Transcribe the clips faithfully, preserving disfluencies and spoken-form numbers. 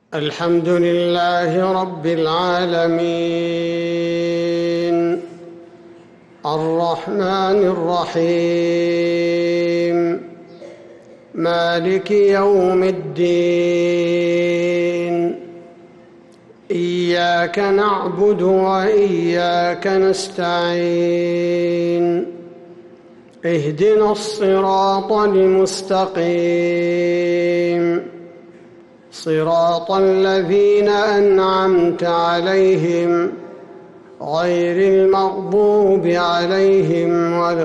الحمد لله رب العالمين الرحمن الرحيم مالك يوم الدين إياك نعبد وإياك نستعين اهدنا الصراط المستقيم صراط الذين أنعمت عليهم غير المغضوب عليهم ولا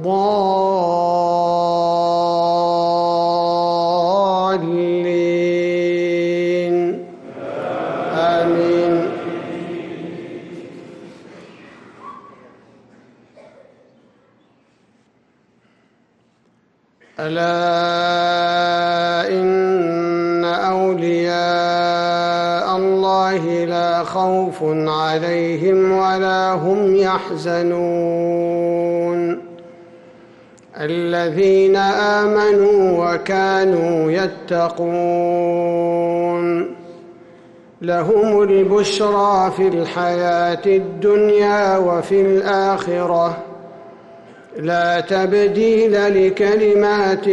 الضالين آمين. ألا إن أولياء الله لا خوف عليهم ولا هم يحزنون الذين آمنوا وكانوا يتقون لهم البشرى في الحياة الدنيا وفي الآخرة لا تبديل لكلمات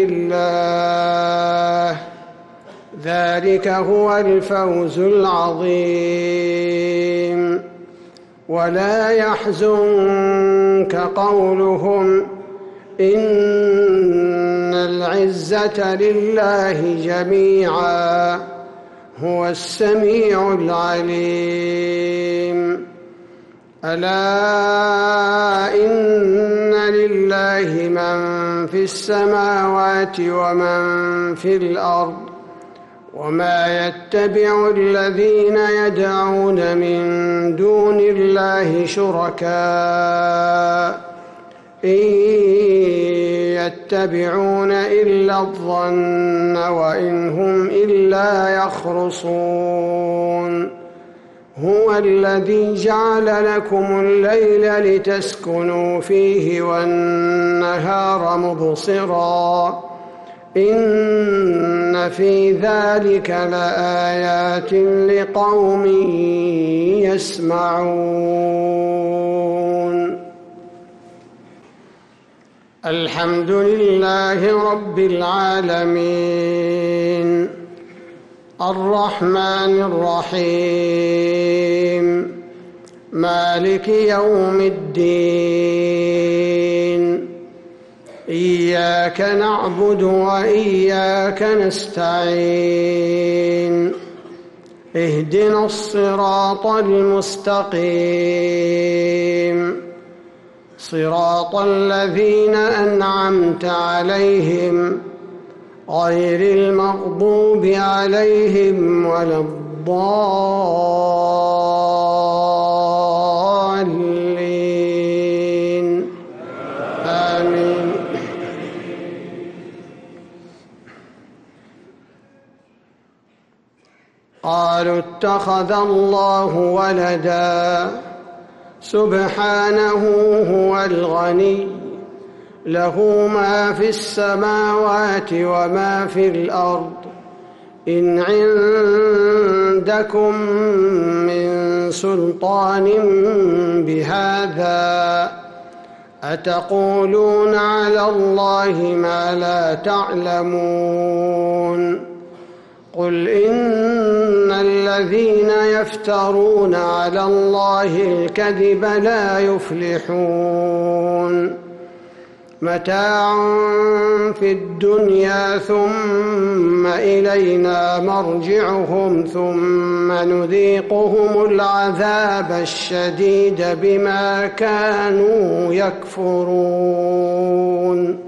الله ذلك هو الفوز العظيم. ولا يحزنك قولهم إن العزة لله جميعا هو السميع العليم. ألا إن لله من في السماوات ومن في الأرض وما يتبع الذين يدعون من دون الله شركاء إن يتبعون إلا الظن وإن هم إلا يخرصون. هو الذي جعل لكم الليل لتسكنوا فيه والنهار مبصرا إن في ذلك لآيات لقوم يسمعون. الحمد لله رب العالمين الرحمن الرحيم مالك يوم الدين إياك نعبد وإياك نستعين اهدنا الصراط المستقيم صراط الذين أنعمت عليهم غير المغضوب عليهم ولا الضالين آمين. قالوا اتخذ الله ولدا سبحانه هو الغني له ما في السماوات وما في الأرض إن عندكم من سلطان بهذا أتقولون على الله ما لا تعلمون. قل إن الذين يفترون على الله الكذب لا يفلحون. متاع في الدنيا ثم إلينا مرجعهم ثم نذيقهم العذاب الشديد بما كانوا يكفرون.